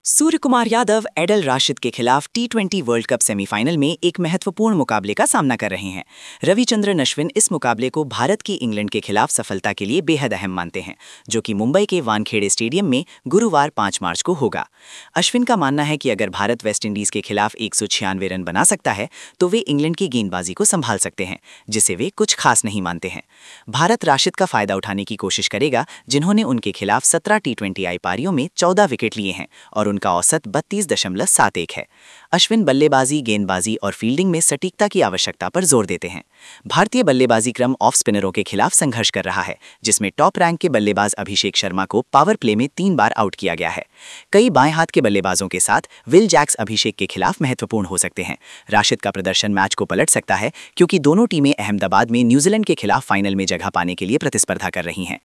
सूर्य कुमार यादव एडल राशिद के खिलाफ टी20 वर्ल्ड कप सेमीफाइनल में एक महत्वपूर्ण मुकाबले का सामना कर रहे हैं। रविचंद्रन अश्विन इस मुकाबले को भारत की इंग्लैंड के खिलाफ सफलता के लिए बेहद अहम मानते हैं, जो कि मुंबई के वानखेड़े स्टेडियम में गुरुवार 5 मार्च को होगा। अश्विन का मानना है कि अगर भारत वेस्टइंडीज के खिलाफ 196 रन बना सकता है तो वे इंग्लैंड की गेंदबाजी को संभाल सकते हैं, जिसे वे कुछ खास नहीं मानते हैं। भारत राशिद का फायदा उठाने की कोशिश करेगा, जिन्होंने उनके खिलाफ 17 टी20 पारियों में 14 विकेट लिए हैं और उनका औसत 32.71 है। अश्विन बल्लेबाजी, गेंदबाजी और फील्डिंग में सटीकता की आवश्यकता पर जोर देते हैं। भारतीय बल्लेबाजी क्रम ऑफ स्पिनरों के खिलाफ संघर्ष कर रहा है, जिसमें टॉप रैंक के बल्लेबाज अभिषेक शर्मा को पावर प्ले में 3 बार आउट किया गया है। कई बाएं हाथ के बल्लेबाजों के साथ विल जैक्स अभिषेक के खिलाफ महत्वपूर्ण हो सकते हैं। राशिद का प्रदर्शन मैच को पलट सकता है, क्योंकि दोनों टीमें अहमदाबाद में न्यूजीलैंड के खिलाफ फाइनल में जगह पाने के लिए प्रतिस्पर्धा कर रही हैं।